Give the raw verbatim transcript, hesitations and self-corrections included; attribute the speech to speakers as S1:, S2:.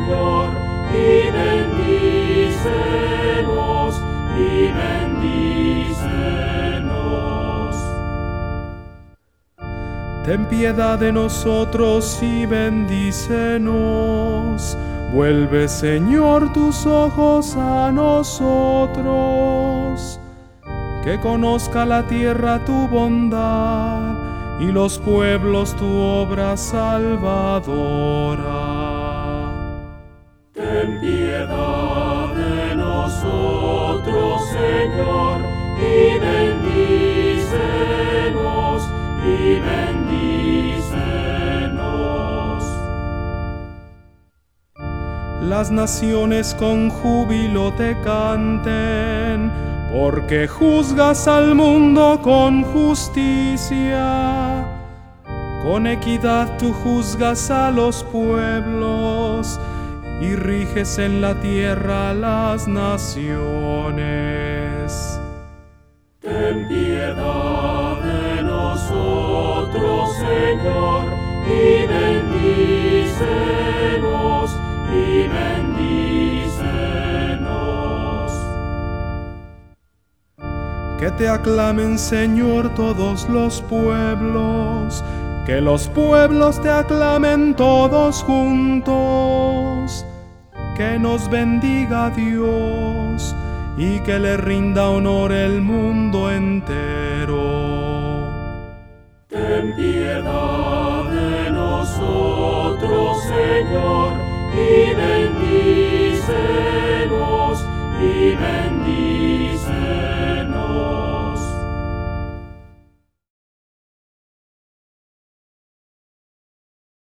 S1: Señor, y bendícenos, y bendícenos.
S2: Ten piedad de nosotros y bendícenos. Vuelve, Señor, tus ojos a nosotros. Que conozca la tierra tu bondad y los pueblos tu obra salvadora.
S1: Ten piedad de nosotros, Señor, y bendícenos, y bendícenos.
S2: Las naciones con júbilo te canten, porque juzgas al mundo con justicia. Con equidad tú juzgas a los pueblos y riges en la tierra las naciones.
S1: Ten piedad de nosotros, Señor, y bendícenos, y bendícenos.
S2: Que te aclamen, Señor, todos los pueblos, que los pueblos te aclamen todos juntos. Que nos bendiga Dios y que le rinda honor el mundo entero.
S1: Ten piedad de nosotros,